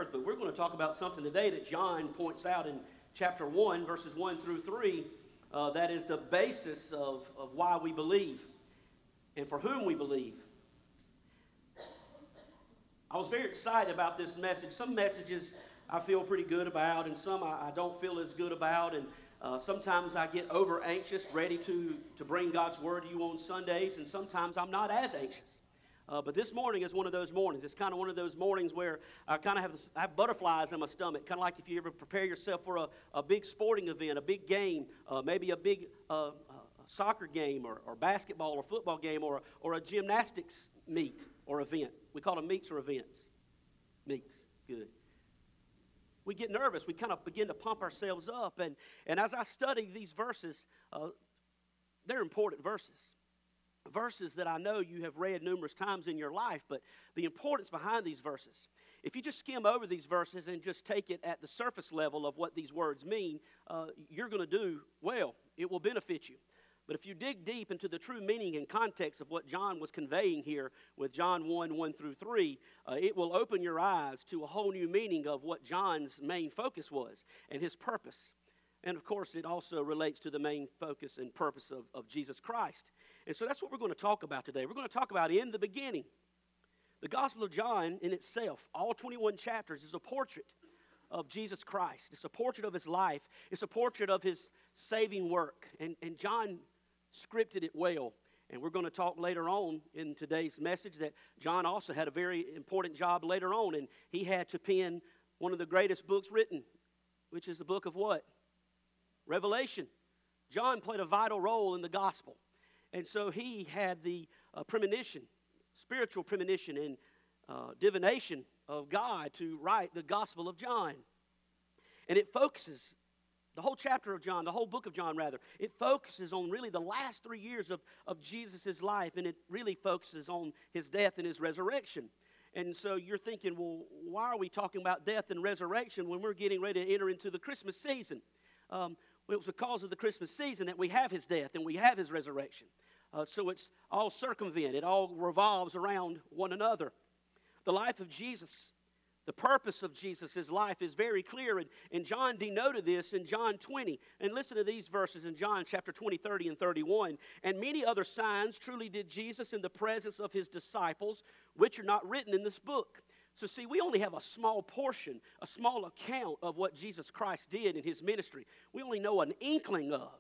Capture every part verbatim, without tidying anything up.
earth, but we're going to talk about something today that John points out in chapter one, verses one through three, uh, that is the basis of, of why we believe and for whom we believe. I was very excited about this message. Some messages I feel pretty good about, and some I, I don't feel as good about, and uh, sometimes I get over anxious, ready to, to bring God's word to you on Sundays, and sometimes I'm not as anxious. Uh, but this morning is one of those mornings. It's kind of one of those mornings where I kind of have, I have butterflies in my stomach, kind of like if you ever prepare yourself for a, a big sporting event, a big game, uh, maybe a big uh, uh, soccer game or, or basketball or football game or, or a gymnastics meet or event. We call them meets or events. Meets, good. We get nervous. We kind of begin to pump ourselves up. And, and as I study these verses, uh, they're important verses. Verses that I know you have read numerous times in your life, but the importance behind these verses. If you just skim over these verses and just take it at the surface level of what these words mean, uh, you're going to do well. It will benefit you. But if you dig deep into the true meaning and context of what John was conveying here with John one, one through three, uh, it will open your eyes to a whole new meaning of what John's main focus was and his purpose. And, of course, it also relates to the main focus and purpose of, of Jesus Christ. And so that's what we're going to talk about today. We're going to talk about in the beginning. The Gospel of John in itself, all twenty-one chapters, is a portrait of Jesus Christ. It's a portrait of his life. It's a portrait of his saving work. And, and John scripted it well. And we're going to talk later on in today's message that John also had a very important job later on. And he had to pen one of the greatest books written, which is the book of what? Revelation. John played a vital role in the gospel. And so he had the uh, premonition, spiritual premonition and uh, divination of God to write the Gospel of John. And it focuses, the whole chapter of John, the whole book of John rather, it focuses on really the last three years of, of Jesus' life, and it really focuses on his death and his resurrection. And so you're thinking, well, why are we talking about death and resurrection when we're getting ready to enter into the Christmas season? Um, Well, it was because of the Christmas season that we have his death and we have his resurrection. Uh, so it's all circumvent. It all revolves around one another. The life of Jesus, the purpose of Jesus' life is very clear. And, and John denoted this in John twenty. And listen to these verses in John chapter twenty, thirty, and thirty-one. And many other signs truly did Jesus in the presence of his disciples, which are not written in this book. So see, we only have a small portion, a small account of what Jesus Christ did in his ministry. We only know an inkling of.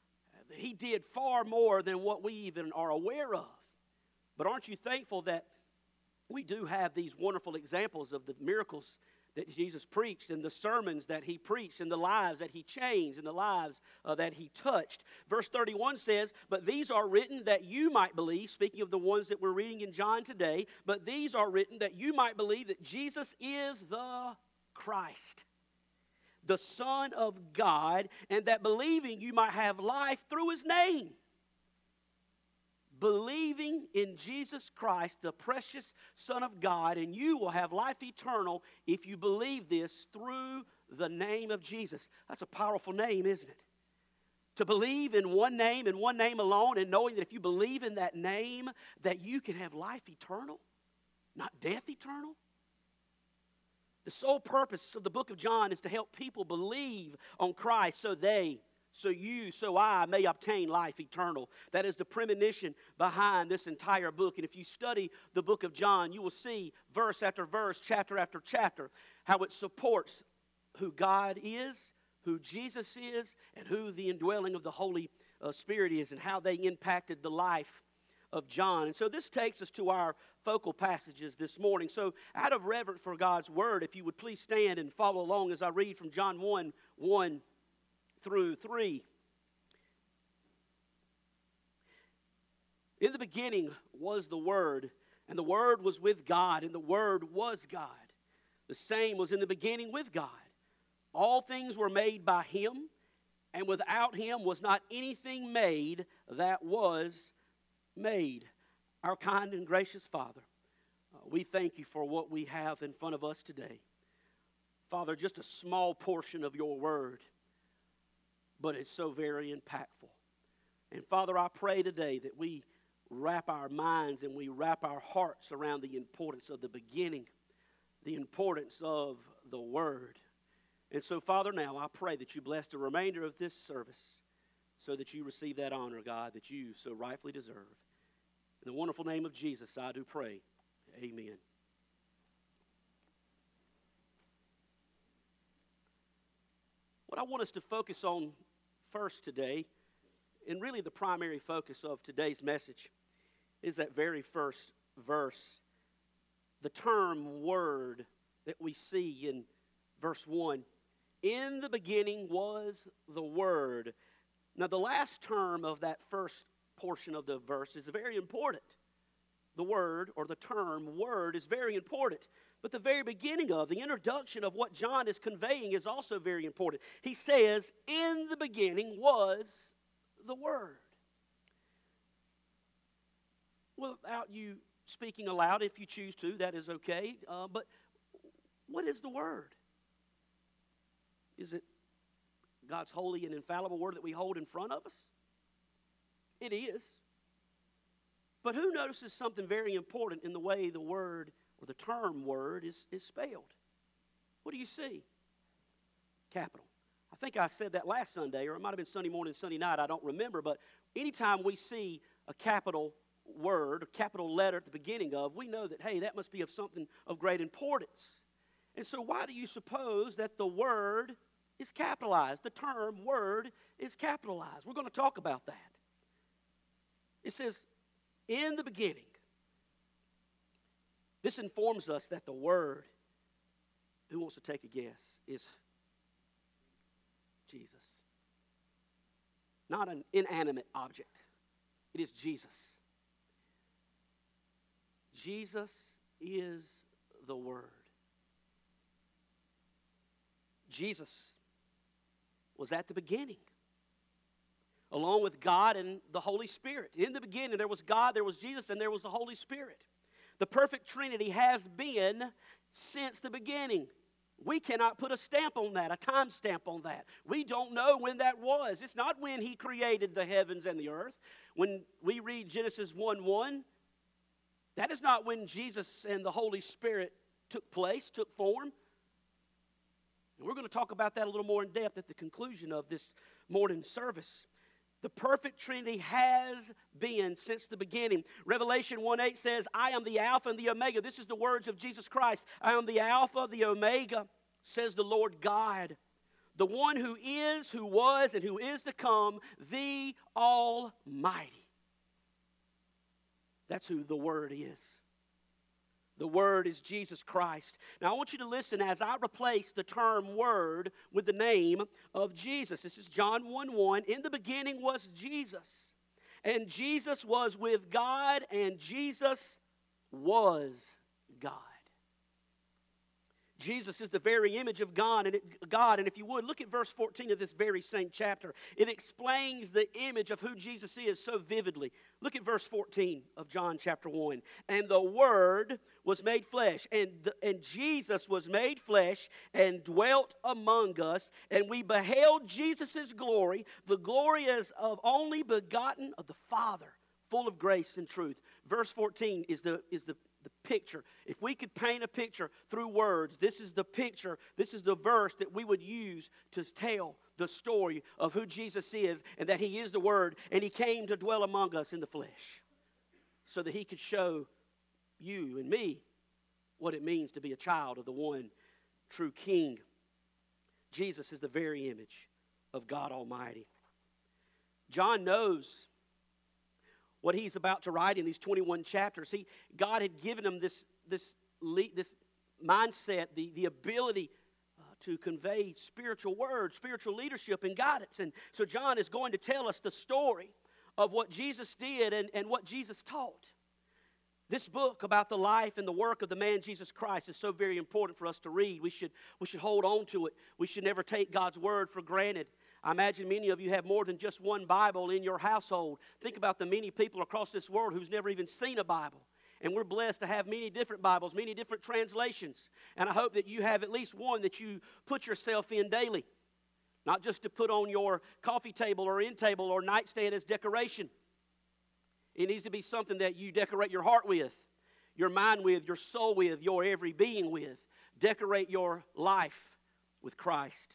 He did far more than what we even are aware of. But aren't you thankful that we do have these wonderful examples of the miracles that Jesus preached and the sermons that he preached and the lives that he changed and the lives uh, that he touched. Verse thirty-one says, but these are written that you might believe, speaking of the ones that we're reading in John today, but these are written that you might believe that Jesus is the Christ, the Son of God, and that believing you might have life through his name. Believing in Jesus Christ, the precious Son of God, and you will have life eternal if you believe this through the name of Jesus. That's a powerful name, isn't it? To believe in one name and one name alone, and knowing that if you believe in that name, that you can have life eternal, not death eternal. The sole purpose of the book of John is to help people believe on Christ so they So you, so I may obtain life eternal. That is the premonition behind this entire book. And if you study the book of John, you will see verse after verse, chapter after chapter, how it supports who God is, who Jesus is, and who the indwelling of the Holy uh, Spirit is, and how they impacted the life of John. And so this takes us to our focal passages this morning. So out of reverence for God's word, if you would please stand and follow along as I read from John one, one through three. In the beginning was the Word, and the Word was with God, and the Word was God. The same was in the beginning with God. All things were made by him, and without him was not anything made that was made. Our kind and gracious Father, uh, we thank you for what we have in front of us today. Father, just a small portion of your Word, but it's so very impactful. And Father, I pray today that we wrap our minds and we wrap our hearts around the importance of the beginning, the importance of the Word. And so, Father, now I pray that you bless the remainder of this service so that you receive that honor, God, that you so rightfully deserve. In the wonderful name of Jesus, I do pray. Amen. What I want us to focus on first today, and really the primary focus of today's message, is that very first verse. The term word that we see in verse one. In the beginning was the Word. Now the last term of that first portion of the verse is very important. The word, or the term word, is very important. But the very beginning of, the introduction of what John is conveying is also very important. He says, in the beginning was the Word. Without you speaking aloud, if you choose to, that is okay. Uh, but what is the Word? Is it God's holy and infallible Word that we hold in front of us? It is. But who notices something very important in the way the word or the term word is, is spelled? What do you see? Capital. I think I said that last Sunday, or it might have been Sunday morning, Sunday night, I don't remember, but anytime we see a capital word, a capital letter at the beginning of, we know that, hey, that must be of something of great importance. And so why do you suppose that the word is capitalized? The term word is capitalized. We're going to talk about that. It says, in the beginning. This informs us that the Word, who wants to take a guess, is Jesus. Not an inanimate object. It is Jesus. Jesus is the Word. Jesus was at the beginning, along with God and the Holy Spirit. In the beginning, there was God, there was Jesus, and there was the Holy Spirit. The perfect Trinity has been since the beginning. We cannot put a stamp on that, a time stamp on that. We don't know when that was. It's not when He created the heavens and the earth. When we read Genesis one one, that is not when Jesus and the Holy Spirit took place, took form. And we're going to talk about that a little more in depth at the conclusion of this morning service. The perfect Trinity has been since the beginning. Revelation one eight says, I am the Alpha and the Omega. This is the words of Jesus Christ. I am the Alpha, the Omega, says the Lord God. The one who is, who was, and who is to come, the Almighty. That's who the Word is. The Word is Jesus Christ. Now, I want you to listen as I replace the term Word with the name of Jesus. This is John one one. In the beginning was Jesus, and Jesus was with God, and Jesus was God. Jesus is the very image of God, and it, God, and if you would, look at verse fourteen of this very same chapter. It explains the image of who Jesus is so vividly. Look at verse fourteen of John chapter one. And the Word was made flesh, and, the, and Jesus was made flesh and dwelt among us, and we beheld Jesus' glory. The glory is of only begotten of the Father, full of grace and truth. Verse fourteen is the is the The picture. If we could paint a picture through words, this is the picture, this is the verse that we would use to tell the story of who Jesus is and that He is the Word and He came to dwell among us in the flesh so that He could show you and me what it means to be a child of the one true King. Jesus is the very image of God Almighty. John knows what he's about to write in these twenty-one chapters. He, God had given him this, this, this mindset, the, the ability uh, to convey spiritual words, spiritual leadership and guidance. And so John is going to tell us the story of what Jesus did and, and what Jesus taught. This book about the life and the work of the man Jesus Christ is so very important for us to read. We should, we should hold on to it. We should never take God's word for granted. I imagine many of you have more than just one Bible in your household. Think about the many people across this world who's never even seen a Bible. And we're blessed to have many different Bibles, many different translations. And I hope that you have at least one that you put yourself in daily. Not just to put on your coffee table or end table or nightstand as decoration. It needs to be something that you decorate your heart with, your mind with, your soul with, your every being with. decorate your life with Christ.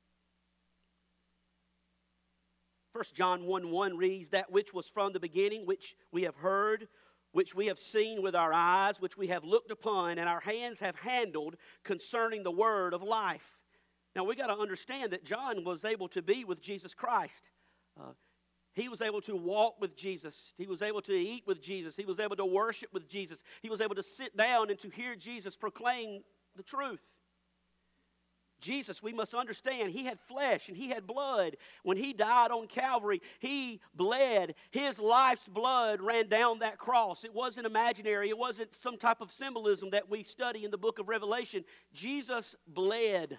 First John one one reads, that which was from the beginning, which we have heard, which we have seen with our eyes, which we have looked upon, and our hands have handled concerning the word of life. Now, we got to understand that John was able to be with Jesus Christ. Uh, he was able to walk with Jesus. He was able to eat with Jesus. He was able to worship with Jesus. He was able to sit down and to hear Jesus proclaim the truth. Jesus, we must understand, he had flesh and he had blood. When he died on Calvary, he bled. His life's blood ran down that cross. It wasn't imaginary. It wasn't some type of symbolism that we study in the book of Revelation. Jesus bled.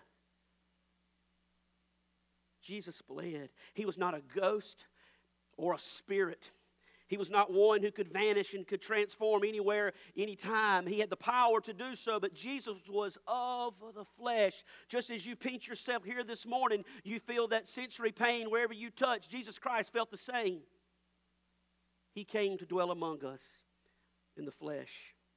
Jesus bled. He was not a ghost or a spirit. He was not one who could vanish and could transform anywhere, anytime. He had the power to do so, but Jesus was of the flesh. Just as you pinch yourself here this morning, you feel that sensory pain wherever you touch. Jesus Christ felt the same. He came to dwell among us in the flesh.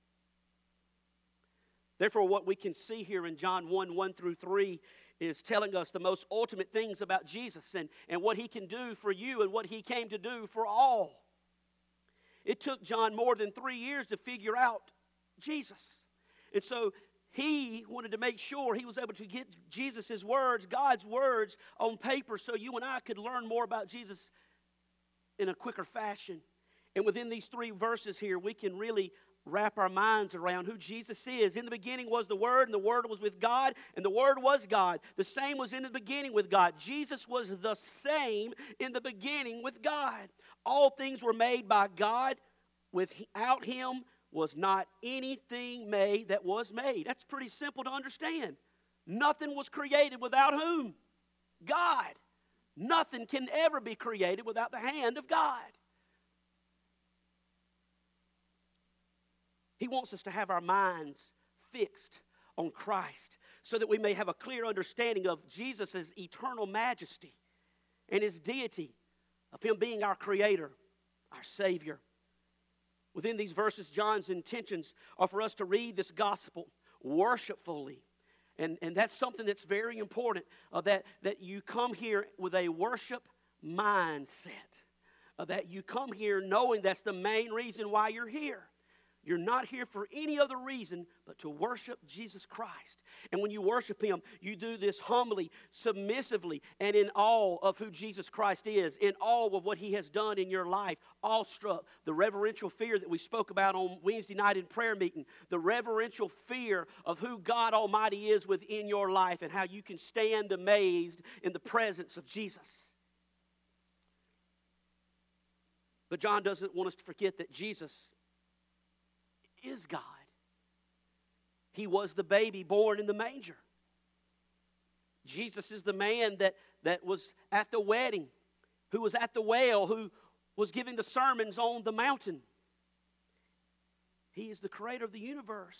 Therefore, what we can see here in John one, one through three is telling us the most ultimate things about Jesus and, and what he can do for you and what he came to do for all. It took John more than three years to figure out Jesus. And so he wanted to make sure he was able to get Jesus' words, God's words, on paper so you and I could learn more about Jesus in a quicker fashion. And within these three verses here, we can really wrap our minds around who Jesus is. In the beginning was the Word, and the Word was with God, and the Word was God. The same was in the beginning with God. Jesus was the same in the beginning with God. All things were made by God. Without him was not anything made that was made. That's pretty simple to understand. Nothing was created without whom? God. Nothing can ever be created without the hand of God. He wants us to have our minds fixed on Christ so that we may have a clear understanding of Jesus' eternal majesty and his deity, of him being our creator, our Savior. Within these verses, John's intentions are for us to read this gospel worshipfully. And, and that's something that's very important, uh, that, that you come here with a worship mindset. Uh, that you come here knowing that's the main reason why you're here. You're not here for any other reason but to worship Jesus Christ. And when you worship him, you do this humbly, submissively, and in awe of who Jesus Christ is, in awe of what he has done in your life, awestruck. The reverential fear that we spoke about on Wednesday night in prayer meeting, the reverential fear of who God Almighty is within your life and how you can stand amazed in the presence of Jesus. But John doesn't want us to forget that Jesus is God. He was the baby born in the manger. Jesus is the man that, that was at the wedding, who was at the well, who was giving the sermons on the mountain. He is the creator of the universe.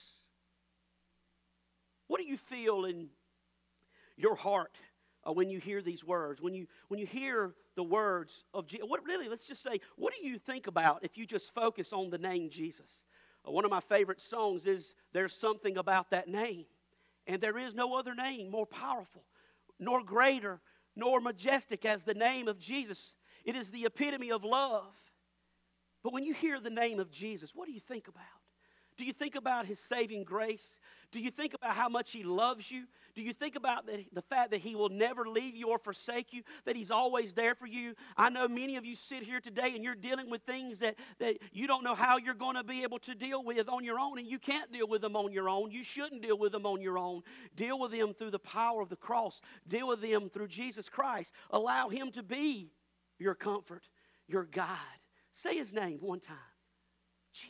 What do you feel in your heart uh, when you hear these words? When you when you hear the words of Jesus, what really, let's just say, what do you think about if you just focus on the name Jesus? One of my favorite songs is There's Something About That Name. And there is no other name more powerful, nor greater, nor majestic as the name of Jesus. It is the epitome of love. But when you hear the name of Jesus, what do you think about? Do you think about his saving grace? Do you think about how much he loves you? Do you think about the, the fact that he will never leave you or forsake you, that he's always there for you? I know many of you sit here today and you're dealing with things that, that you don't know how you're going to be able to deal with on your own, and you can't deal with them on your own. You shouldn't deal with them on your own. Deal with them through the power of the cross. Deal with them through Jesus Christ. Allow him to be your comfort, your guide. Say his name one time. Jesus.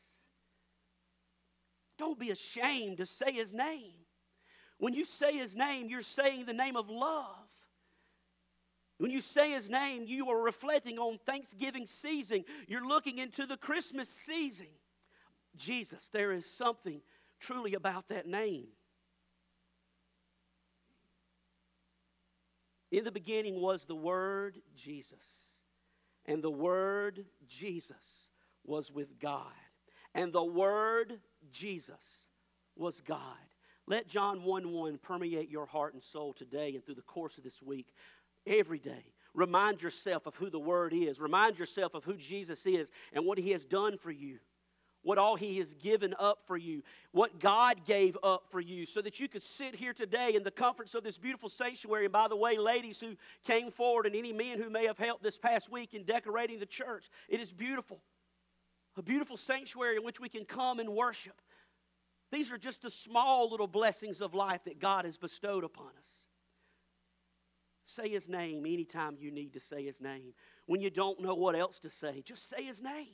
Don't be ashamed to say his name. When you say his name, you're saying the name of love. When you say his name, you are reflecting on Thanksgiving season. You're looking into the Christmas season. Jesus, there is something truly about that name. In the beginning was the Word, Jesus. And the Word, Jesus, was with God. And the Word, Jesus, was God. Let John one one permeate your heart and soul today and through the course of this week. Every day, remind yourself of who the Word is. Remind yourself of who Jesus is and what He has done for you. What all He has given up for you. What God gave up for you so that you could sit here today in the comforts of this beautiful sanctuary. And by the way, ladies who came forward and any men who may have helped this past week in decorating the church, it is beautiful. A beautiful sanctuary in which we can come and worship. These are just the small little blessings of life that God has bestowed upon us. Say His name anytime you need to say His name. When you don't know what else to say, just say His name.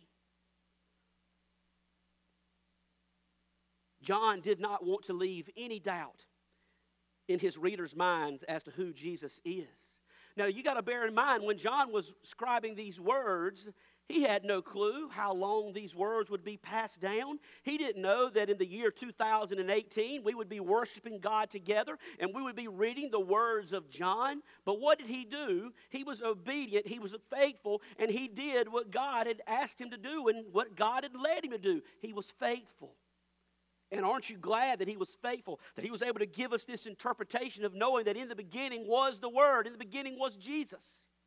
John did not want to leave any doubt in his readers' minds as to who Jesus is. Now, you got to bear in mind, when John was scribing these words, he had no clue how long these words would be passed down. He didn't know that in the year two thousand eighteen, we would be worshiping God together and we would be reading the words of John. But what did he do? He was obedient, he was faithful, and he did what God had asked him to do and what God had led him to do. He was faithful. And aren't you glad that he was faithful, that he was able to give us this interpretation of knowing that in the beginning was the Word, in the beginning was Jesus.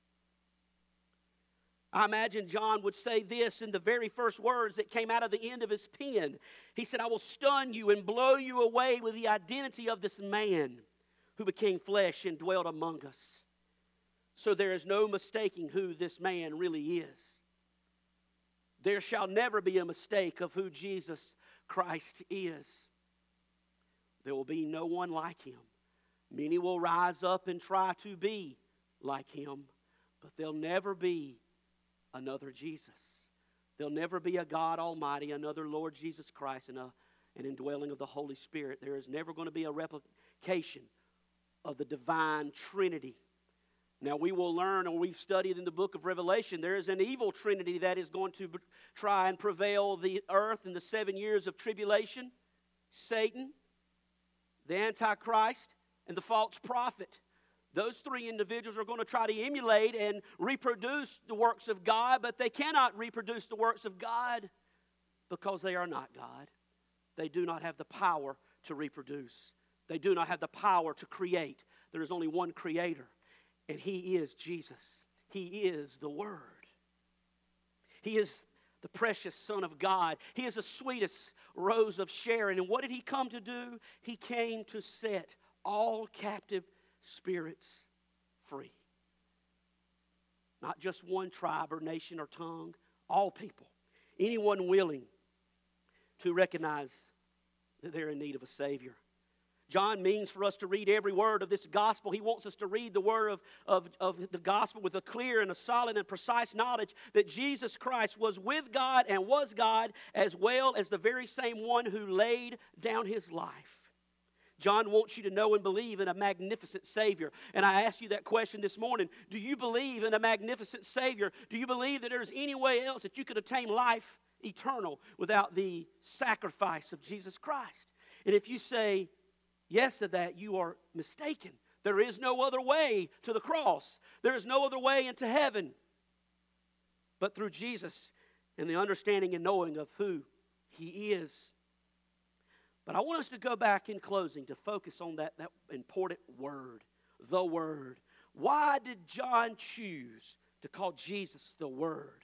I imagine John would say this in the very first words that came out of the end of his pen. He said, I will stun you and blow you away with the identity of this man who became flesh and dwelt among us. So there is no mistaking who this man really is. There shall never be a mistake of who Jesus Christ is. There will be no one like Him. Many will rise up and try to be like Him, but there'll never be another Jesus. There'll never be a God Almighty, another Lord Jesus Christ, and a, an indwelling of the Holy Spirit. There is never going to be a replication of the divine Trinity. Now, we will learn, and we've studied in the book of Revelation, there is an evil trinity that is going to try and prevail the earth in the seven years of tribulation. Satan, the Antichrist, and the false prophet. Those three individuals are going to try to emulate and reproduce the works of God, but they cannot reproduce the works of God because they are not God. They do not have the power to reproduce. They do not have the power to create. There is only one Creator. And He is Jesus. He is the Word. He is the precious Son of God. He is the sweetest rose of Sharon. And what did He come to do? He came to set all captive spirits free. Not just one tribe or nation or tongue. All people. Anyone willing to recognize that they're in need of a Savior. John means for us to read every word of this gospel. He wants us to read the word of, of, of the gospel with a clear and a solid and precise knowledge that Jesus Christ was with God and was God, as well as the very same one who laid down His life. John wants you to know and believe in a magnificent Savior. And I ask you that question this morning. Do you believe in a magnificent Savior? Do you believe that there's any way else that you could attain life eternal without the sacrifice of Jesus Christ? And if you say yes to that, you are mistaken. There is no other way to the cross. There is no other way into heaven but through Jesus and the understanding and knowing of who He is. But I want us to go back in closing to focus on that, that important word, the Word. Why did John choose to call Jesus the Word?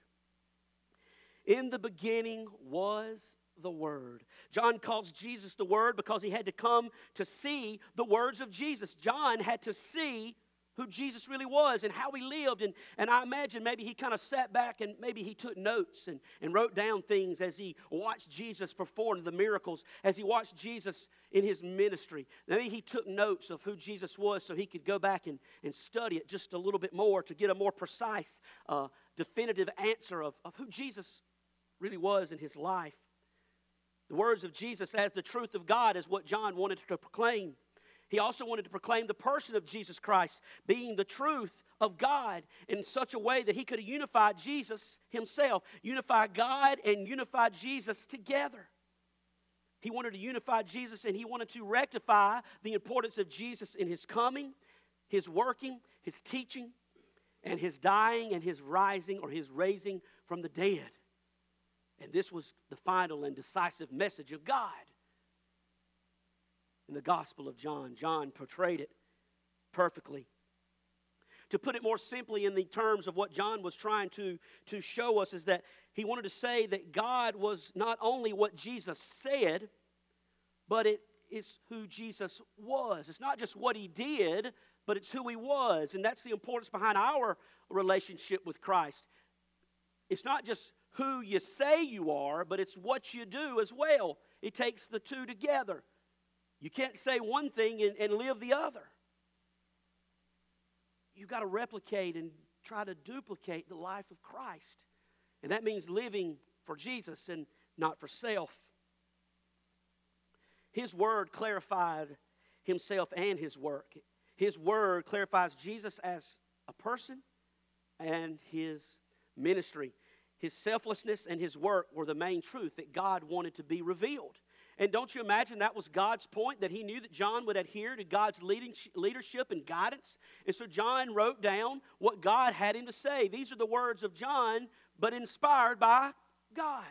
In the beginning was the Word. John calls Jesus the Word because he had to come to see the words of Jesus. John had to see who Jesus really was and how He lived. And, and I imagine maybe he kind of sat back and maybe he took notes and, and wrote down things as he watched Jesus perform the miracles, as he watched Jesus in His ministry. Maybe he took notes of who Jesus was so he could go back and, and study it just a little bit more to get a more precise, uh, definitive answer of, of who Jesus really was in His life. The words of Jesus as the truth of God is what John wanted to proclaim. He also wanted to proclaim the person of Jesus Christ being the truth of God in such a way that he could unify Jesus Himself, unify God and unify Jesus together. He wanted to unify Jesus, and he wanted to rectify the importance of Jesus in His coming, His working, His teaching, and His dying and His rising or His raising from the dead. And this was the final and decisive message of God. in the Gospel of John. John portrayed it perfectly. To put it more simply in the terms of what John was trying to, to show us is that he wanted to say that God was not only what Jesus said, but it is who Jesus was. It's not just what he did, but it's who he was. And that's the importance behind our relationship with Christ. It's not just who you say you are, but it's what you do as well. It takes the two together. You can't say one thing and, and live the other. You've got to replicate and try to duplicate the life of Christ. And that means living for Jesus and not for self. His word clarified himself and his work. His word clarifies Jesus as a person and his ministry. His selflessness and his work were the main truth that God wanted to be revealed. And don't you imagine that was God's point, that he knew that John would adhere to God's leading, leadership and guidance? And so John wrote down what God had him to say. These are the words of John, but inspired by God.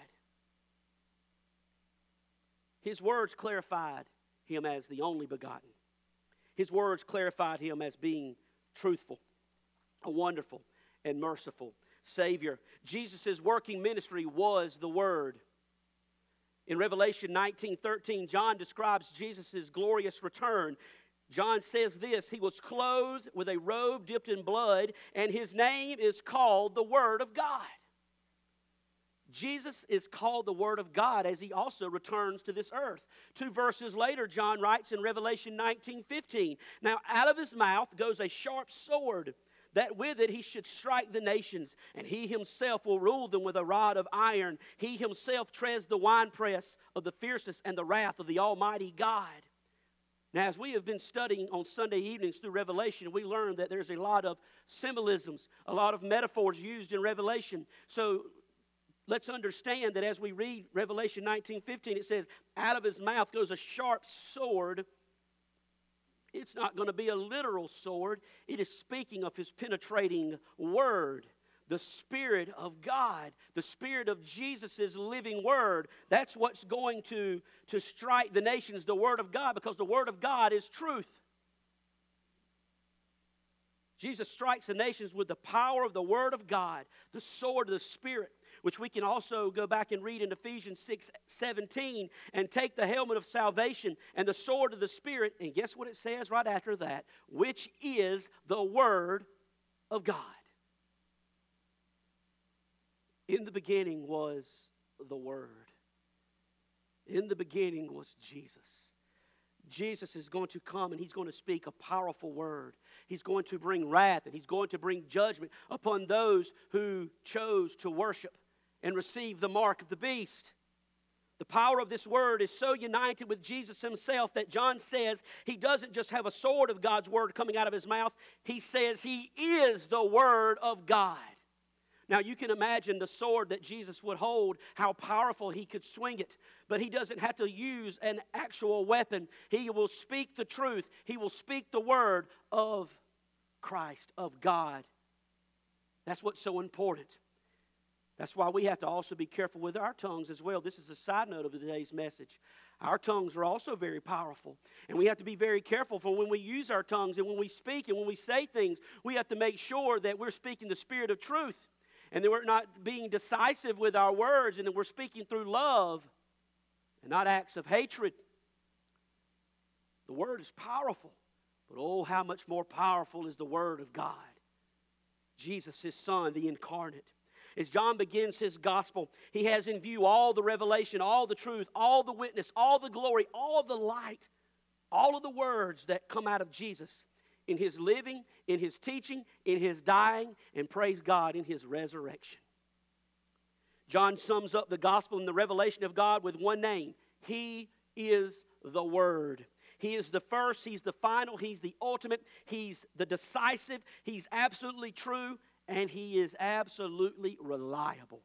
His words clarified him as the only begotten. His words clarified him as being truthful, a wonderful and merciful Savior. Jesus' working ministry was the Word. In Revelation nineteen thirteen, John describes Jesus' glorious return. John says this: he was clothed with a robe dipped in blood, and his name is called the Word of God. Jesus is called the Word of God as he also returns to this earth. Two verses later, John writes in Revelation nineteen fifteen, now out of his mouth goes a sharp sword, that with it he should strike the nations, and he himself will rule them with a rod of iron. He himself treads the winepress of the fierceness and the wrath of the Almighty God. Now, as we have been studying on Sunday evenings through Revelation, we learned that there's a lot of symbolisms, a lot of metaphors used in Revelation. So let's understand that as we read Revelation nineteen fifteen, it says, out of his mouth goes a sharp sword. It's not going to be a literal sword. It is speaking of his penetrating word, the Spirit of God, the Spirit of Jesus' living word. That's what's going to, to strike the nations, the word of God, because the word of God is truth. Jesus strikes the nations with the power of the word of God, the sword of the Spirit, which we can also go back and read in Ephesians six seventeen, and take the helmet of salvation and the sword of the Spirit, and guess what it says right after that? Which is the Word of God. In the beginning was the Word. In the beginning was Jesus. Jesus is going to come and he's going to speak a powerful word. He's going to bring wrath and he's going to bring judgment upon those who chose to worship and receive the mark of the beast. The power of this word is so united with Jesus himself that John says he doesn't just have a sword of God's word coming out of his mouth. He says he is the Word of God. Now you can imagine the sword that Jesus would hold, how powerful he could swing it. But he doesn't have to use an actual weapon. He will speak the truth. He will speak the word of Christ, of God. That's what's so important. That's why we have to also be careful with our tongues as well. This is a side note of today's message. Our tongues are also very powerful. And we have to be very careful for when we use our tongues and when we speak and when we say things, we have to make sure that we're speaking the Spirit of truth. And that we're not being decisive with our words, and that we're speaking through love and not acts of hatred. The Word is powerful, but oh, how much more powerful is the Word of God. Jesus, his Son, the incarnate. As John begins his gospel, he has in view all the revelation, all the truth, all the witness, all the glory, all the light, all of the words that come out of Jesus in his living, in his teaching, in his dying, and praise God, in his resurrection. John sums up the gospel and the revelation of God with one name. He is the Word. He is the first, he's the final, he's the ultimate, he's the decisive, he's absolutely true, and he is absolutely reliable.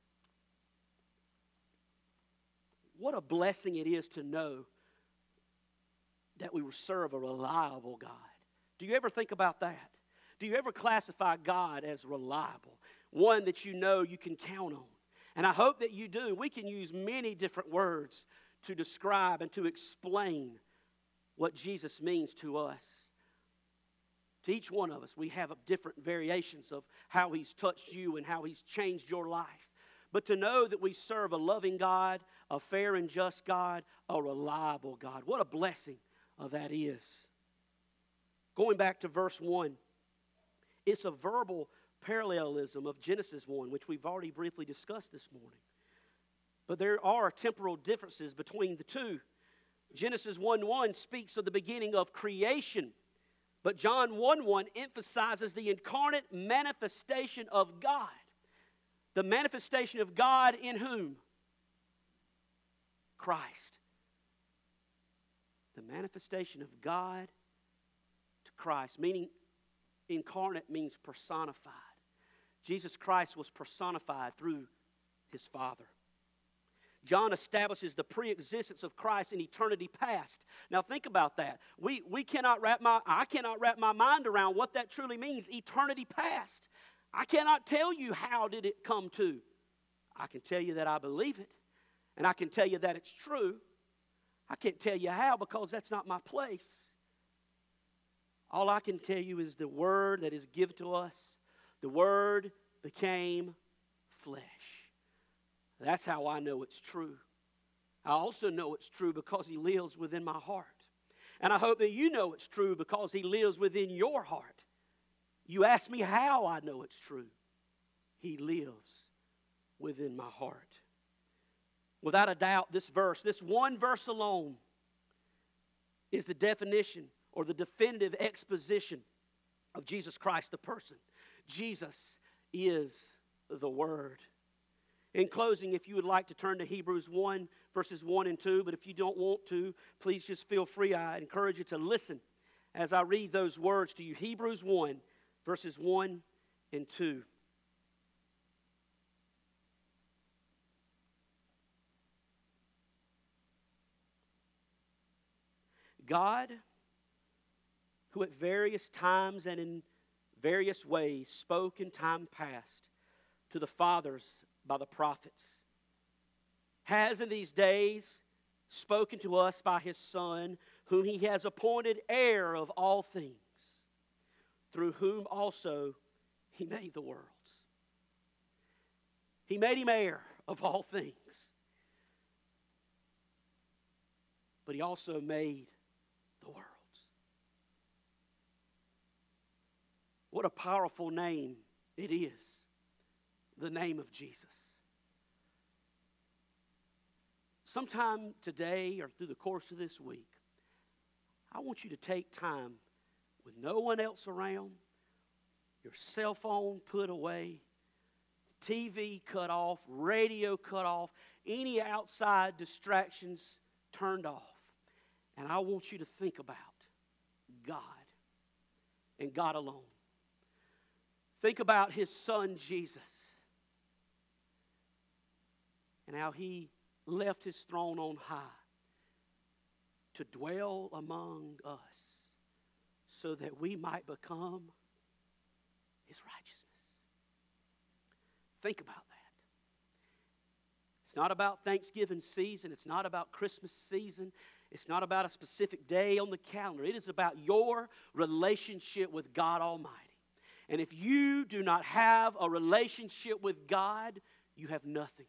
What a blessing it is to know that we serve a reliable God. Do you ever think about that? Do you ever classify God as reliable? One that you know you can count on. And I hope that you do. We can use many different words to describe and to explain what Jesus means to us. To each one of us, we have different variations of how He's touched you and how He's changed your life. But to know that we serve a loving God, a fair and just God, a reliable God. What a blessing uh, that is. Going back to verse one, it's a verbal parallelism of Genesis one, which we've already briefly discussed this morning. But there are temporal differences between the two. Genesis one one speaks of the beginning of creation, but John one one emphasizes the incarnate manifestation of God. The manifestation of God in whom? Christ. The manifestation of God to Christ, meaning incarnate means personified. Jesus Christ was personified through His Father. John establishes the pre-existence of Christ in eternity past. Now think about that. We, we cannot wrap my, I cannot wrap my mind around what that truly means, eternity past. I cannot tell you how did it come to. I can tell you that I believe it, and I can tell you that it's true. I can't tell you how because that's not my place. All I can tell you is the Word that is given to us. The Word became flesh. That's how I know it's true. I also know it's true because He lives within my heart. And I hope that you know it's true because He lives within your heart. You ask me how I know it's true. He lives within my heart. Without a doubt, this verse, this one verse alone, is the definition or the definitive exposition of Jesus Christ, the person. Jesus is the Word. In closing, if you would like to turn to Hebrews one, verses one and two, but if you don't want to, please just feel free. I encourage you to listen as I read those words to you. Hebrews one, verses one and two. God, who at various times and in various ways spoke in time past to the fathers by the prophets, has in these days spoken to us by His Son, whom He has appointed heir of all things, through whom also He made the worlds. He made Him heir of all things. But He also made the worlds. What a powerful name it is, the name of Jesus. Sometime today or through the course of this week, I want you to take time with no one else around, your cell phone put away, T V cut off, radio cut off, any outside distractions turned off. And I want you to think about God and God alone. Think about His Son, Jesus, and how He left His throne on high to dwell among us so that we might become His righteousness. Think about that. It's not about Thanksgiving season. It's not about Christmas season. It's not about a specific day on the calendar. It is about your relationship with God Almighty. And if you do not have a relationship with God, you have nothing.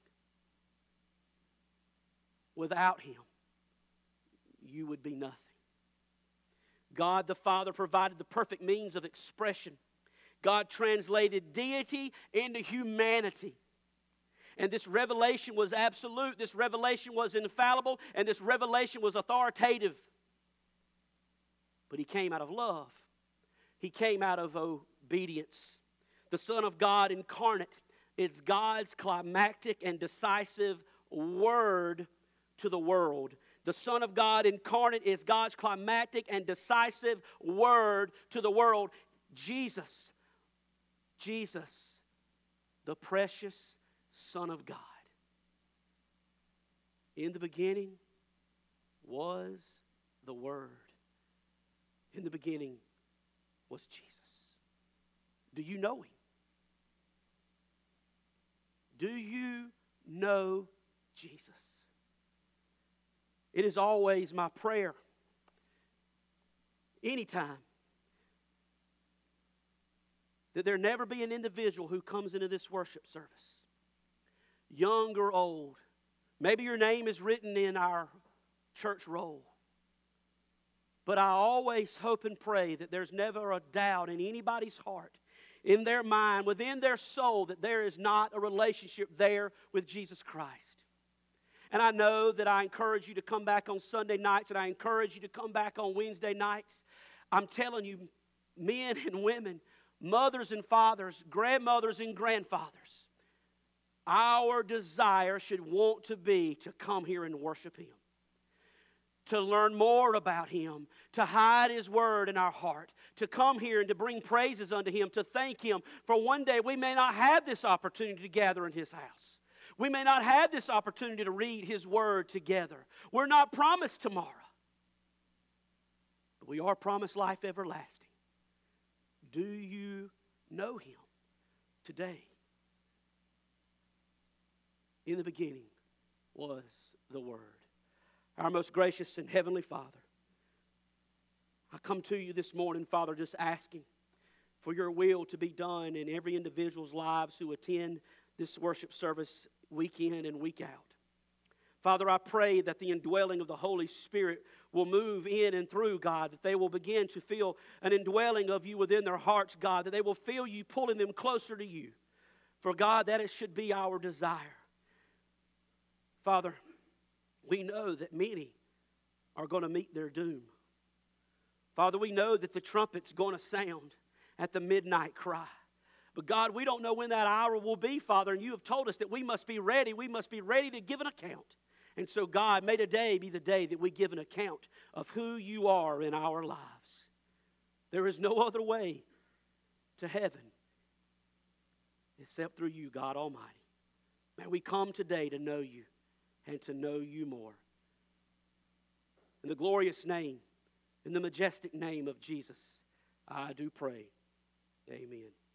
Without Him, you would be nothing. God the Father provided the perfect means of expression. God translated deity into humanity. And this revelation was absolute, this revelation was infallible, and this revelation was authoritative. But He came out of love. He came out of obedience. The Son of God incarnate is God's climactic and decisive word to the world. The Son of God incarnate is God's climactic and decisive word to the world. Jesus, Jesus, the precious Son of God. In the beginning was the Word. In the beginning was Jesus. Do you know Him? Do you know Jesus? It is always my prayer anytime, that there never be an individual who comes into this worship service, young or old. Maybe your name is written in our church roll. But I always hope and pray that there's never a doubt in anybody's heart, in their mind, within their soul, that there is not a relationship there with Jesus Christ. And I know that I encourage you to come back on Sunday nights, and I encourage you to come back on Wednesday nights. I'm telling you, men and women, mothers and fathers, grandmothers and grandfathers, our desire should want to be to come here and worship Him, to learn more about Him, to hide His Word in our heart, to come here and to bring praises unto Him, to thank Him. For one day we may not have this opportunity to gather in His house. We may not have this opportunity to read His Word together. We're not promised tomorrow. But we are promised life everlasting. Do you know Him today? In the beginning was the Word. Our most gracious and heavenly Father, I come to you this morning, Father, just asking for your will to be done in every individual's lives who attend this worship service week in and week out. Father, I pray that the indwelling of the Holy Spirit will move in and through, God, that they will begin to feel an indwelling of you within their hearts, God, that they will feel you pulling them closer to you. For God, that it should be our desire. Father, we know that many are going to meet their doom. Father, we know that the trumpet's going to sound at the midnight cry. But God, we don't know when that hour will be, Father, and you have told us that we must be ready. We must be ready to give an account. And so, God, may today be the day that we give an account of who you are in our lives. There is no other way to heaven except through you, God Almighty. May we come today to know you and to know you more. In the glorious name, in the majestic name of Jesus, I do pray. Amen.